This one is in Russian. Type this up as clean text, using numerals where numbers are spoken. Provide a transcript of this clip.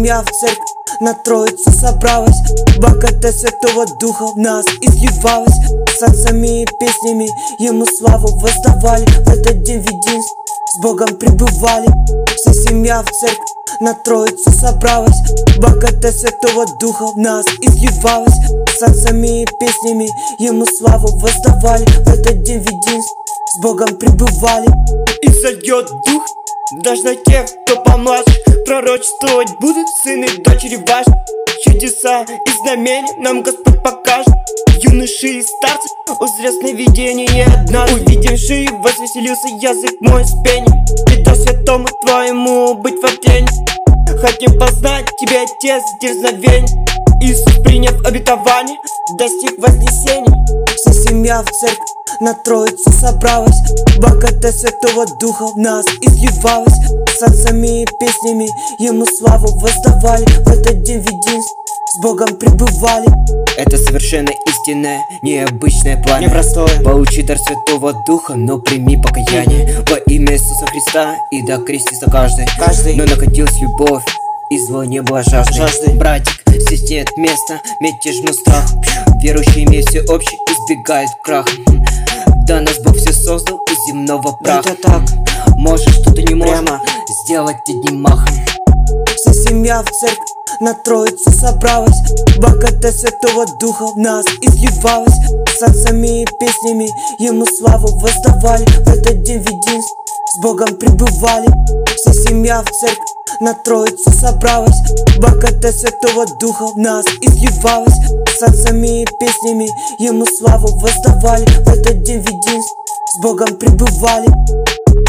семья в церковь на Троицу собралась. Благодать Святого Духа в нас изливалась. С танцами и песнями Ему славу воздавали. В этот день в единстве с Богом пребывали. Вся семья в церковь на Троицу собралась. Благодать Святого Духа в нас изливалась. С танцами и песнями Ему славу воздавали. В этот день в единстве с Богом пребывали. И сойдет Дух даже на тех, кто помладше. Пророчествовать будут сыны и дочери ваши. Чудеса и знамения нам Господь покажет. Юноши и старцы узрят сновидение однажды. Увидевши, возвеселился язык мой с пением. И да святому твоему быть во тени. Хотим познать Тебя, Отец, дерзновение. Иисус, приняв обетование, достиг вознесения. Вся семья в церковь на Троицу собралась. Благодать Святого Духа в нас изливалась. С танцами и песнями Ему славу воздавали. В этот день в единстве с Богом пребывали. Это совершенно истинное, необычное пламя, непростое. Получи дар Святого Духа, но прими покаяние во имя Иисуса Христа, и да крестится каждый. Но находилась любовь, и зло не было жажды. Братик, здесь нет места мятежному страху. Верующие имеют все общее, избегают краха. Да нас Бог все создал из земного праха. Это так, можешь, что-то не можешь сделать одним махом. вся семья в церковь на Троицу собралась. Благодать Святого Духа в нас изливалась. С танцами и песнями Ему славу воздавали. В этот день в единстве с Богом пребывали. Вся семья в церковь на Троицу собралась. Благодать Святого Духа в нас изливалась. С танцами и песнями Ему славу воздавали. В этот день в единстве с Богом пребывали.